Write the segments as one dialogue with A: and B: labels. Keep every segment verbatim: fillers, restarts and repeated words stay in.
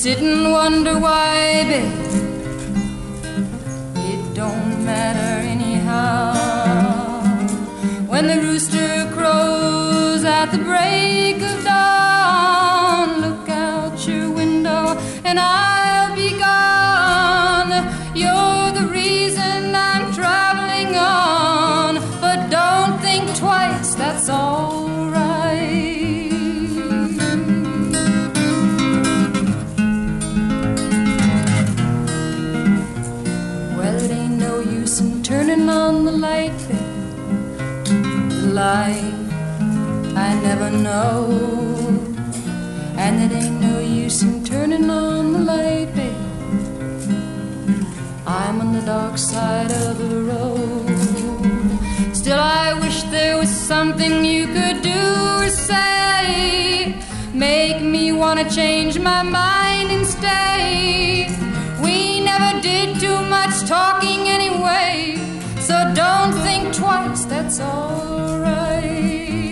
A: sit and wonder why, babe. It don't matter anyhow. When the rooster crows at the break of dawn, look out your window and I'll be gone. You're the reason I'm traveling on, but don't think twice, that's all right. Well, it ain't no use in turning on the light, babe. The light I never know. And it ain't no use in turning on the light, babe. I'm on the dark side of the road. Still I wish there was something you could do or say, make me wanna change my mind and stay. We never did too much talking anyway, so don't think twice, that's all right.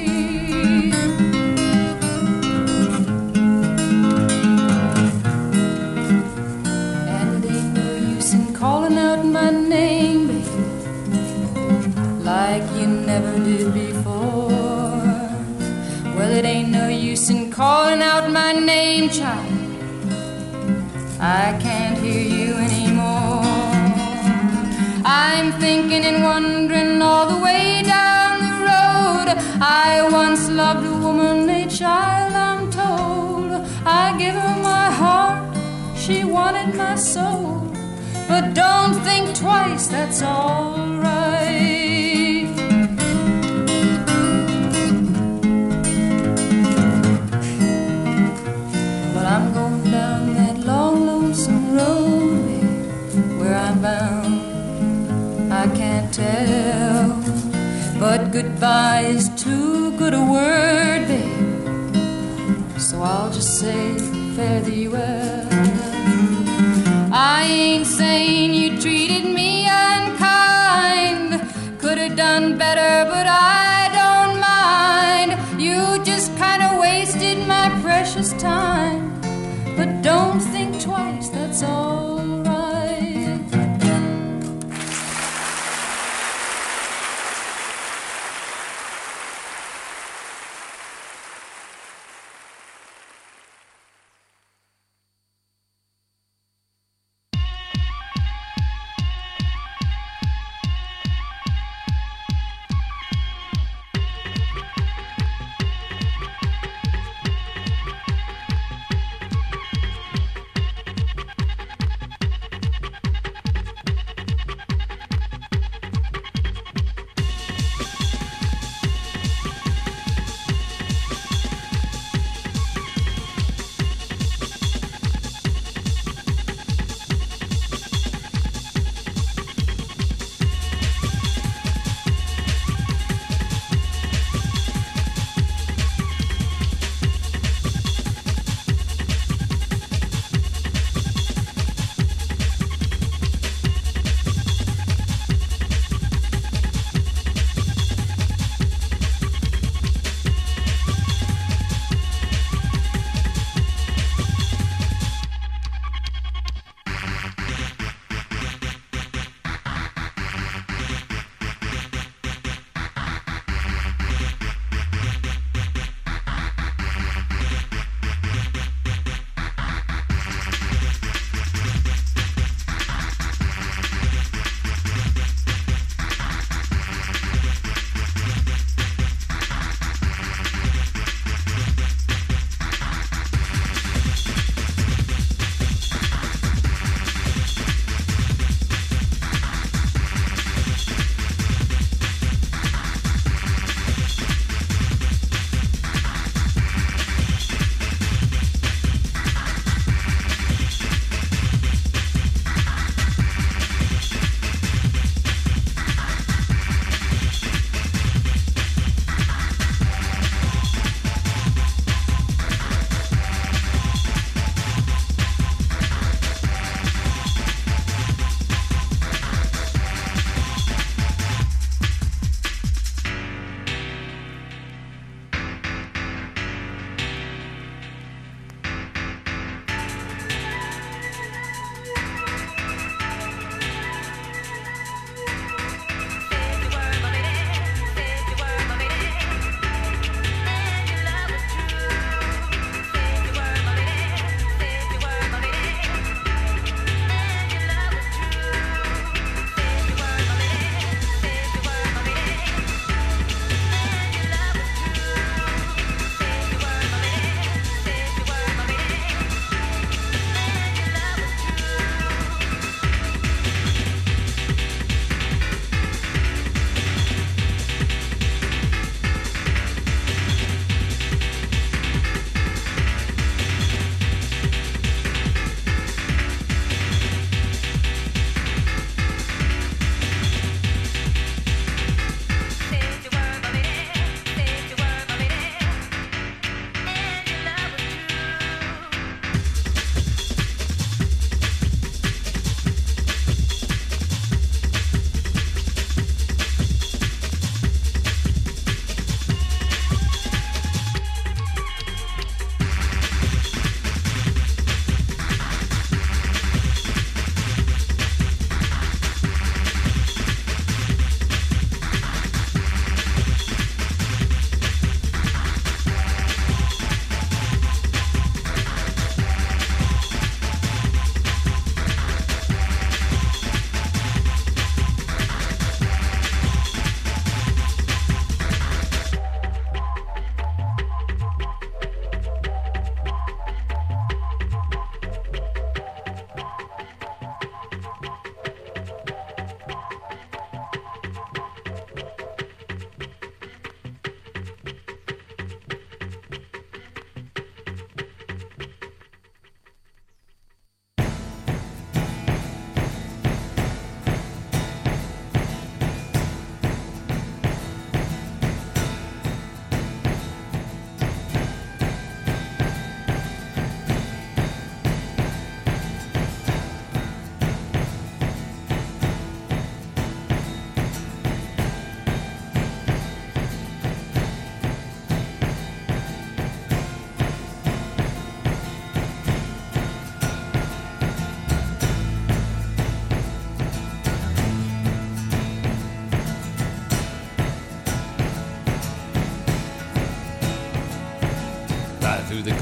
A: Calling out my name, baby, like you never did before. Well, it ain't no use in calling out my name, child. I can't hear you anymore. I'm thinking and wondering all the way down the road. I once loved a woman, a child, I'm told. I give her my heart, she wanted my soul. But don't think twice, that's all right. But I'm going down that long, lonesome road, babe, where I'm bound, I can't tell. But goodbye is too good a word, babe, so I'll just say fare thee well. I ain't saying you treated me unkind, could have done better, but I don't mind. You just kind of wasted my precious time, but don't think twice, that's all right.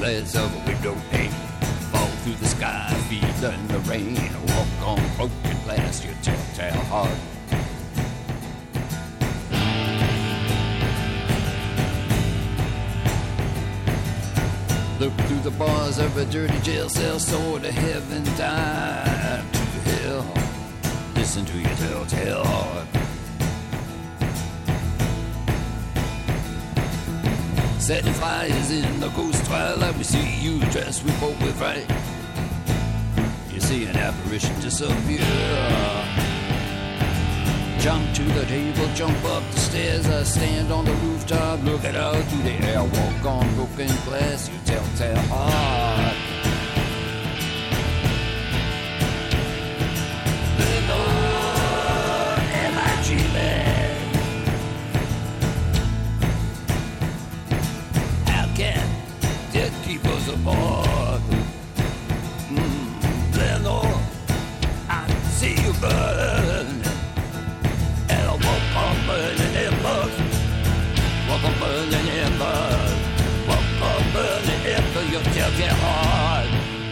B: glass of a window pane. Fall through the sky, feeling the rain. Walk on broken glass, your telltale heart. Look through the bars of a dirty jail cell, soar to heaven, dive to hell. Listen to your telltale heart. Setting fires in the ghost twilight, we see you dressed with both with fright. You see an apparition disappear. Jump to the table, jump up the stairs. I stand on the rooftop, looking out through the air. Walk on broken glass, you telltale heart. Lord, am I dreaming? How can death keep us apart? Mm, Lord, I see you burn. Burning embers, walk on burning embers, walk on burning embers, your telltale heart.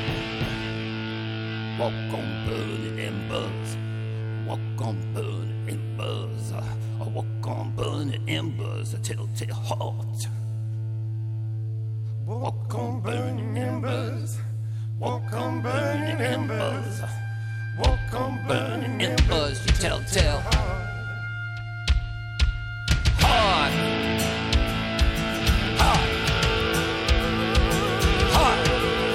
B: Walk on burning embers, walk on burning embers, walk on burning embers, a telltale heart. Walk on burning embers, walk on burning embers, walk on burning embers, your telltale heart. Heart, heart, heart,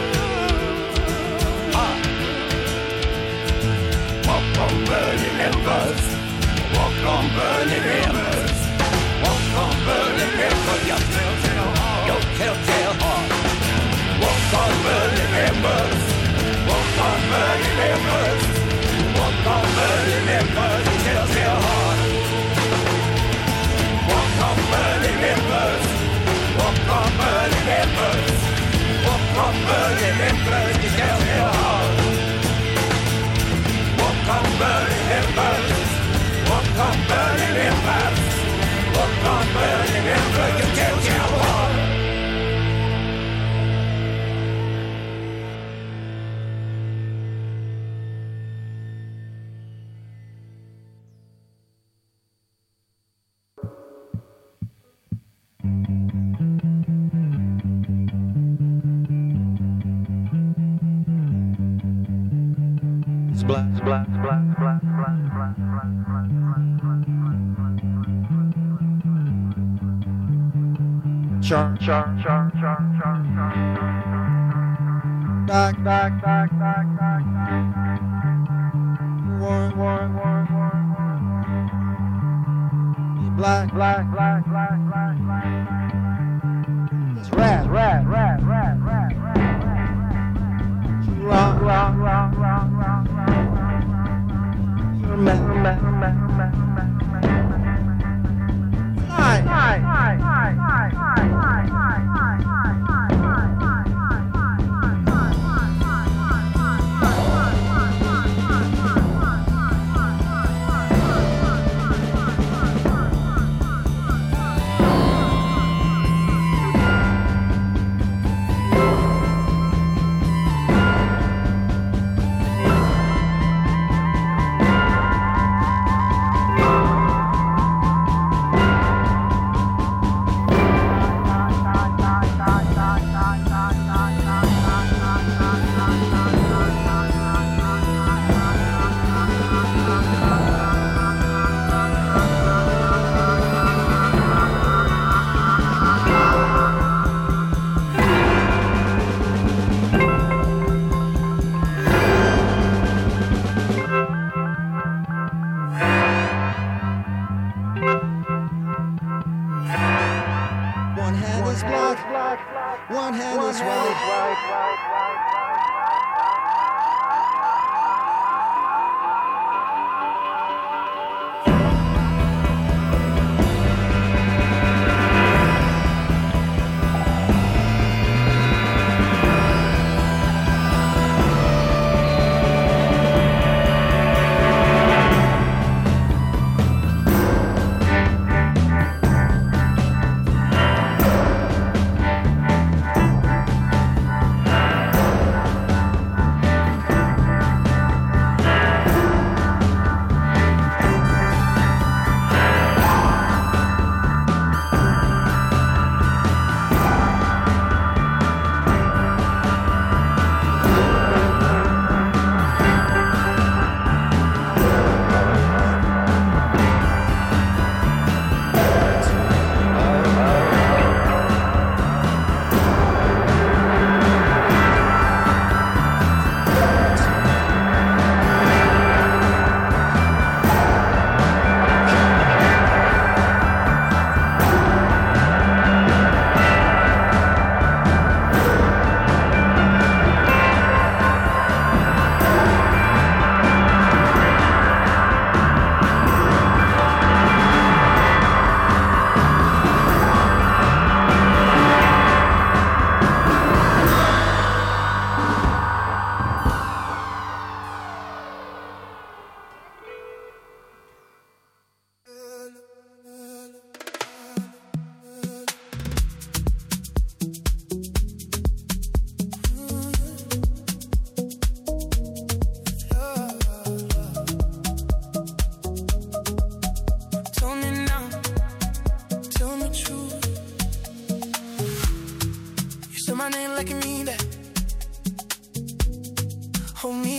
B: heart. Walk on burning embers, walk on burning embers, walk on burning embers, your telltale heart, your telltale heart. Walk on burning embers, walk on burning embers, walk on burning embers, your telltale heart. Walk on burning embers, walk on burning embers, walk on burning embers, you telltale heart. Walk on burning embers, walk on burning embers, walk on burning embers, you telltale heart.
C: Black, black, black, black, black, black, char, char, char, char, char, char. Back, back, back, back, back, back. Warren, Warren, Warren, Warren, Warren. Black, black, black, black, black, black. It's rat, rat, rat, rat, rat, rat. Rock, rock, rock, rock, rock, rock. Fly, fly, fly, fly, fly, fly, fly, fly, one hand is right.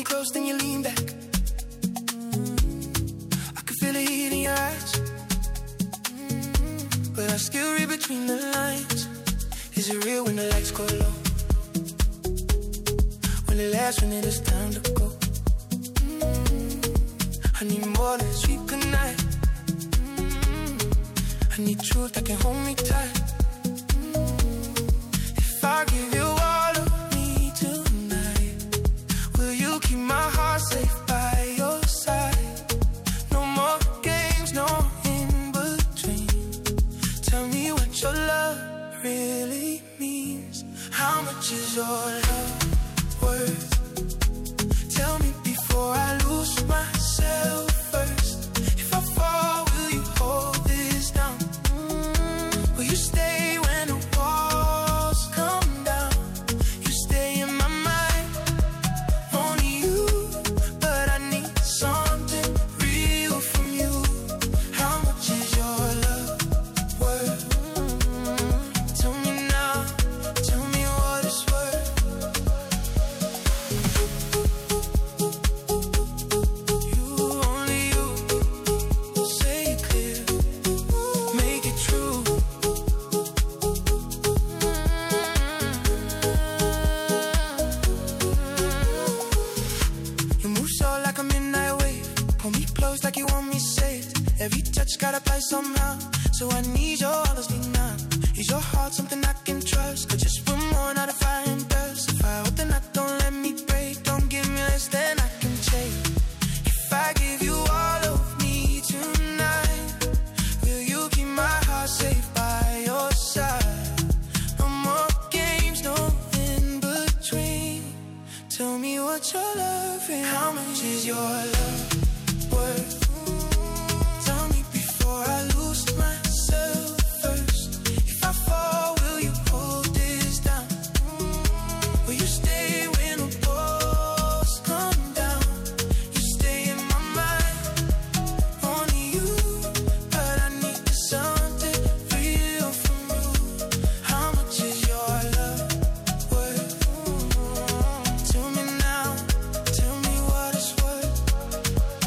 D: close, then you lean back. I can feel it in your eyes, but I still read between the lines. Is it real when the lights go low? When it lasts, when it is time to go? I need more than a sweet goodnight. I need truth that can hold me tight. If I give you all of me tonight, will you keep my heart safe by your side? No more games, no in between. Tell me what your love really means. How much is your love worth? Tell me before I lose myself first. If I fall, will you hold this down? Will you stay when the walls come down? You stay in my mind, only you. But I need something real from you. How much is your love worth? Tell me now, tell me what it's worth. You, only you, say it clear, make it true. You move so like a midnight wave, pull me close like you want me saved. Every touch got a price somehow, so I need your honesty now. Is your heart something I can trust? Could just put more, not if I am dust. If I open up, don't let me break. Don't give me less than I can take. If I give you all of me tonight, will you keep my heart safe by your side? No more games, no in between. Tell me what your love is. How much is your love worth? Tell me before I lose myself first. If I fall, will you hold this down? Will you stay when the walls come down? You stay in my mind, only you. But I need something real from you. How much is your love worth? Tell me now, tell me what it's worth.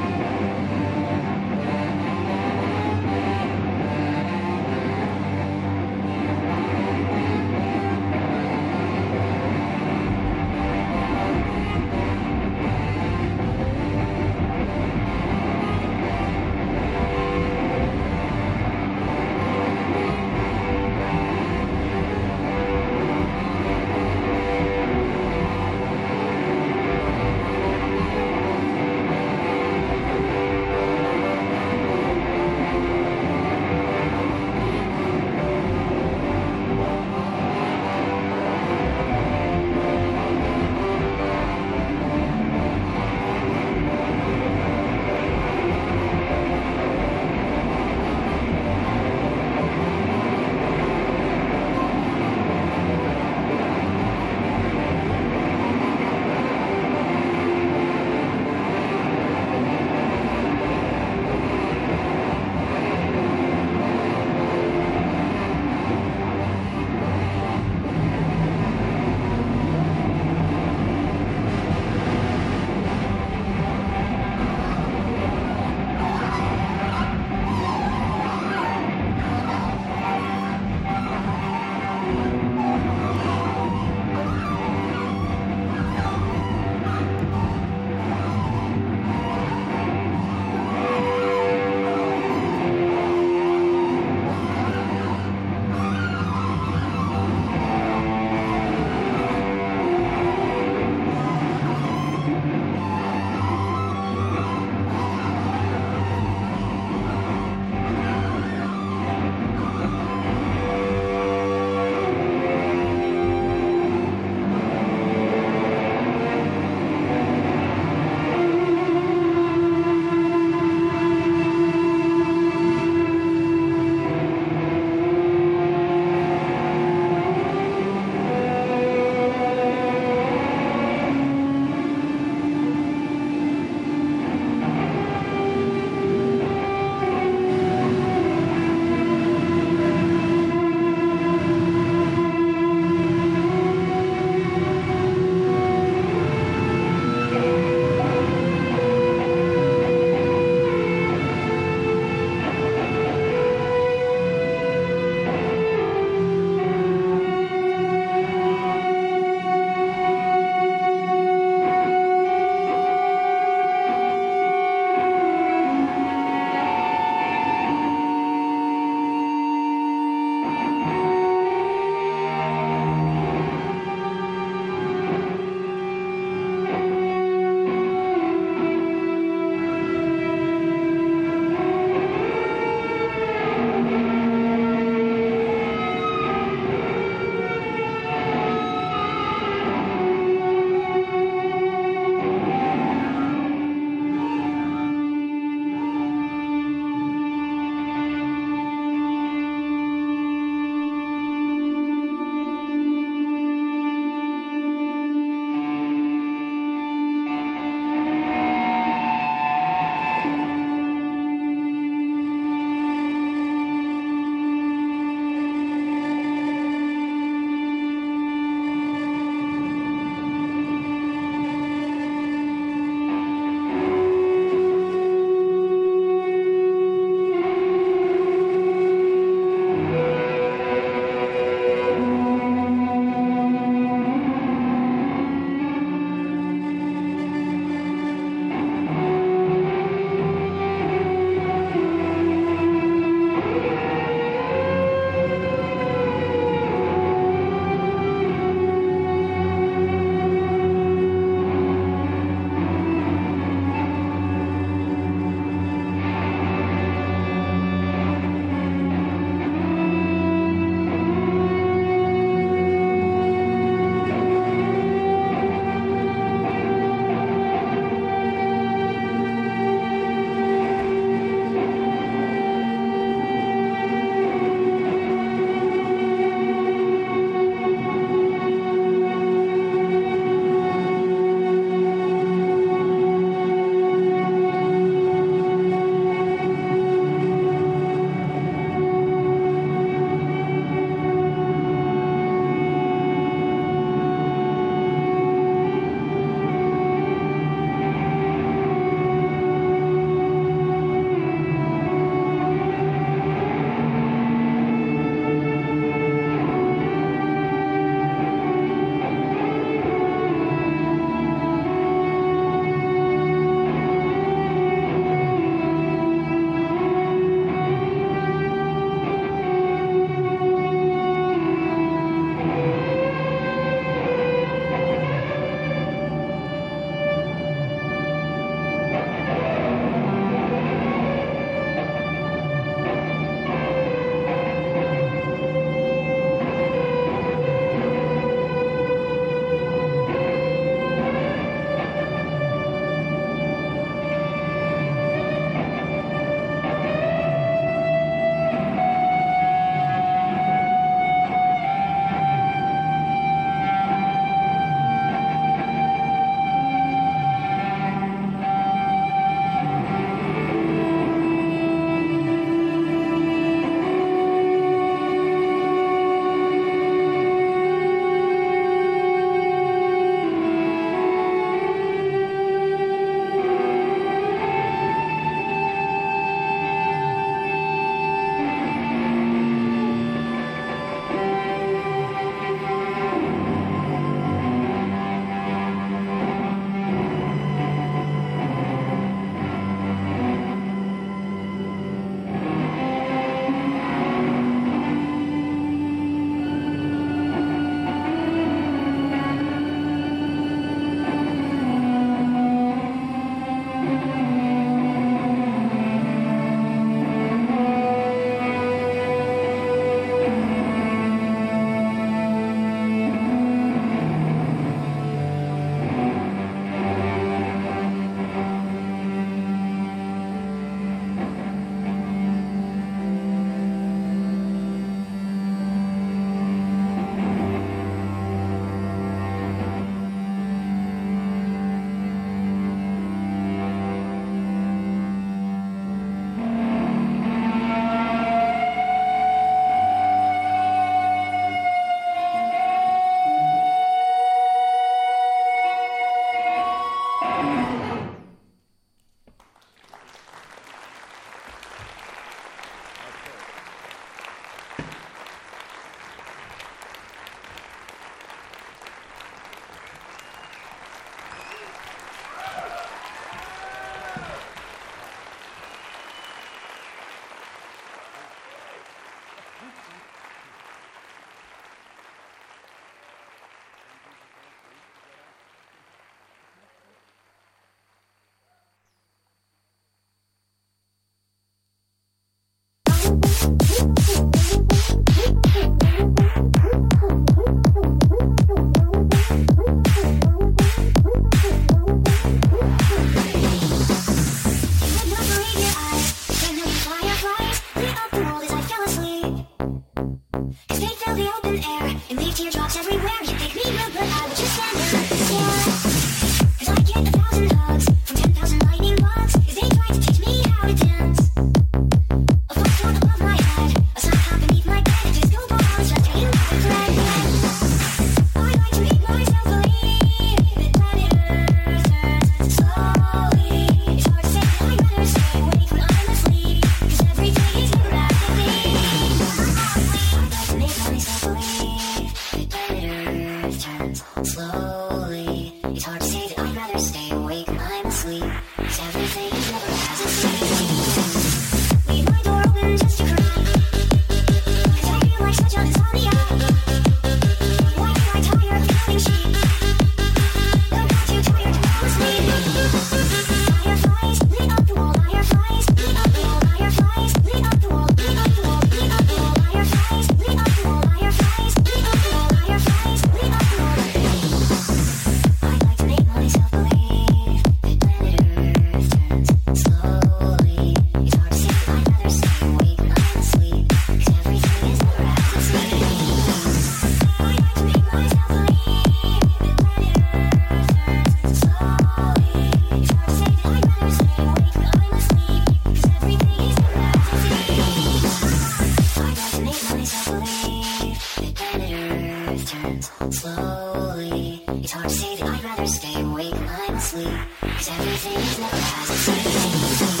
E: 'cause everything is never as it seems.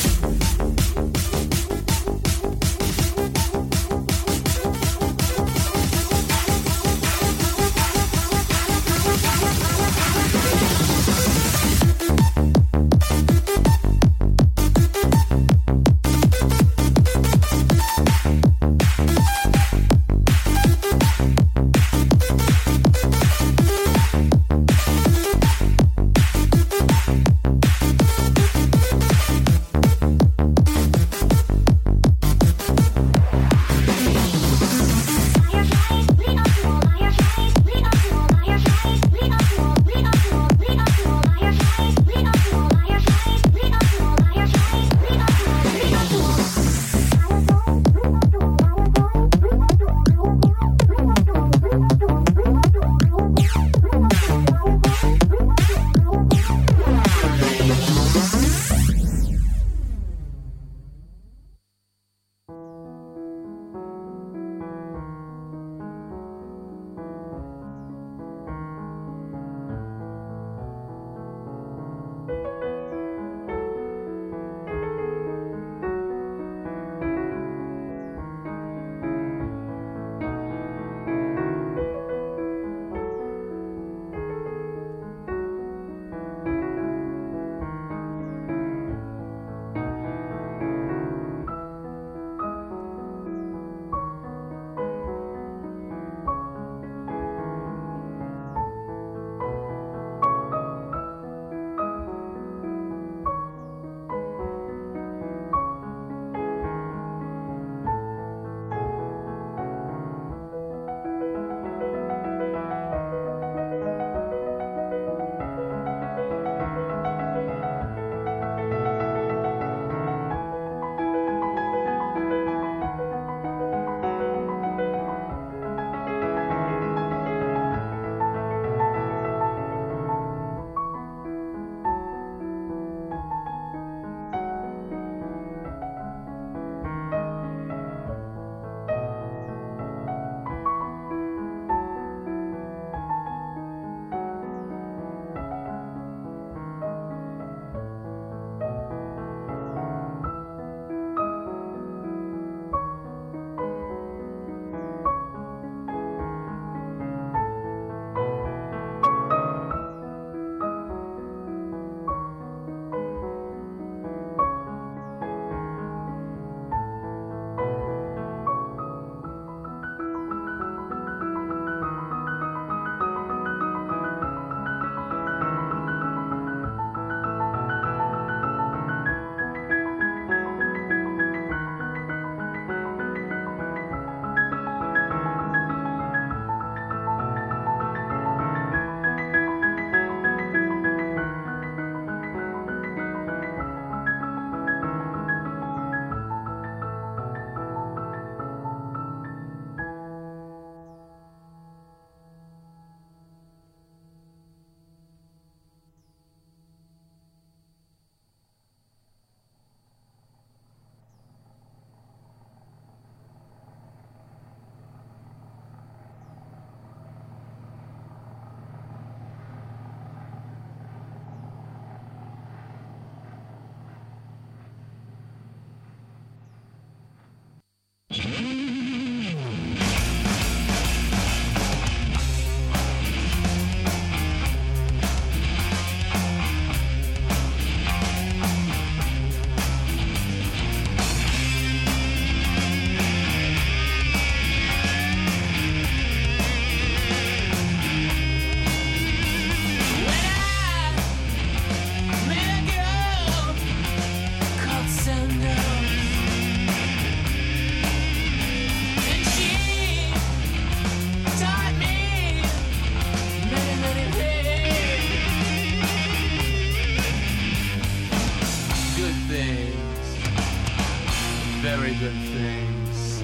F: very good things,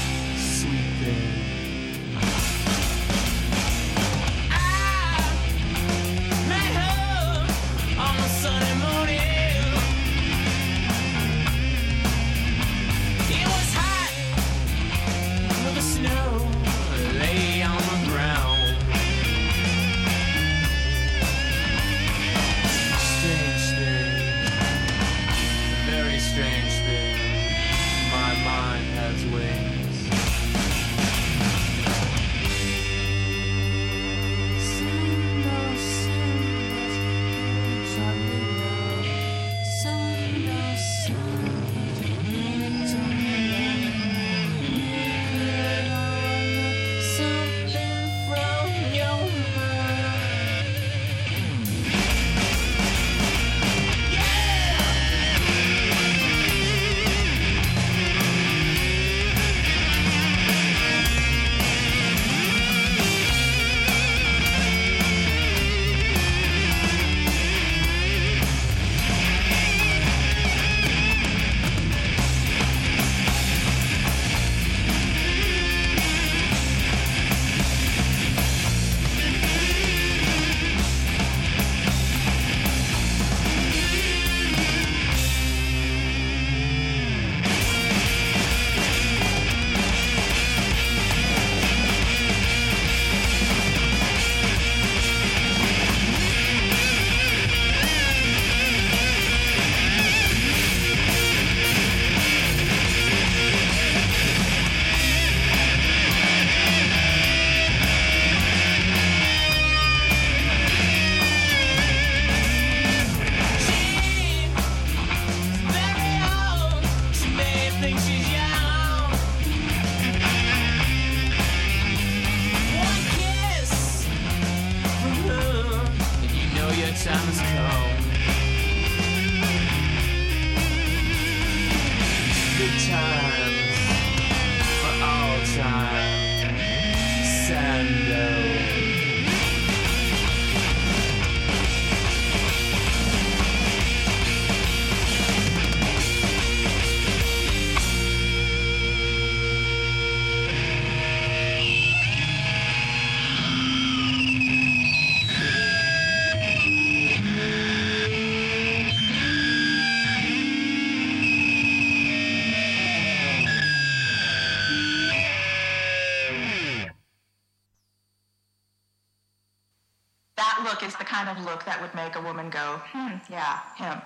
F: sweet things. I met her on a sunny morning. It was hot with the snow lay on the ground.
G: the kind of look that would make a woman go, hmm, yeah, him.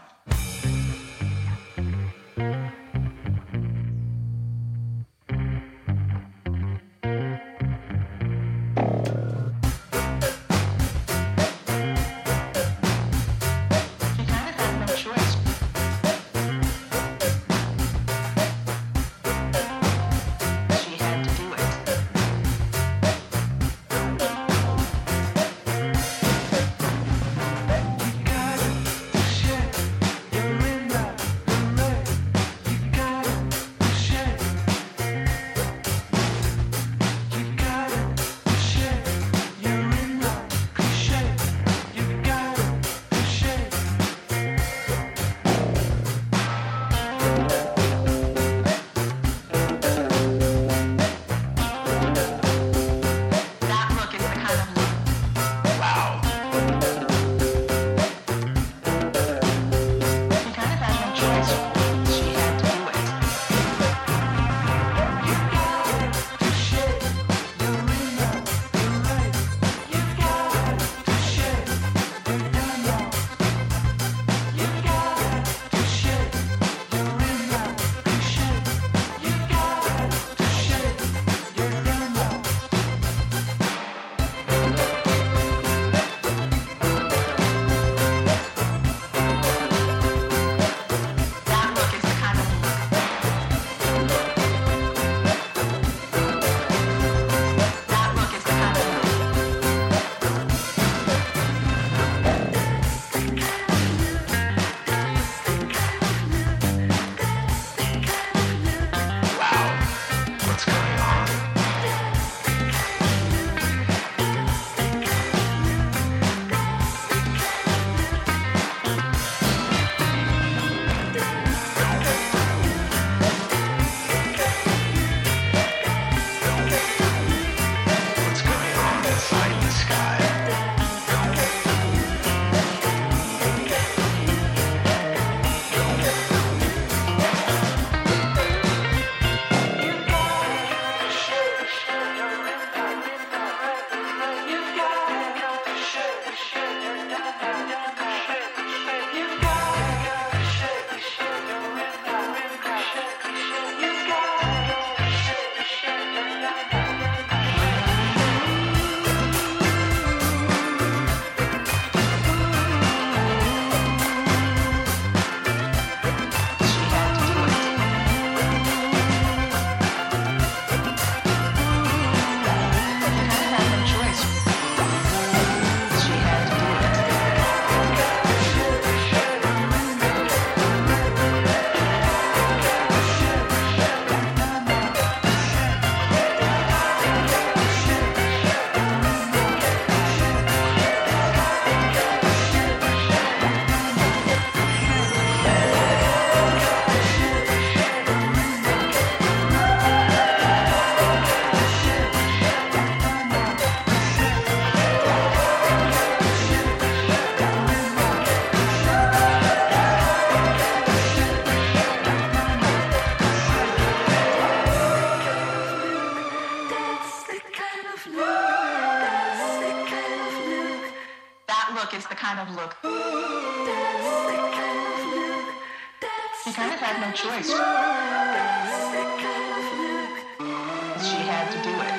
G: Is the kind of look. She kind of had no choice. She had to do it.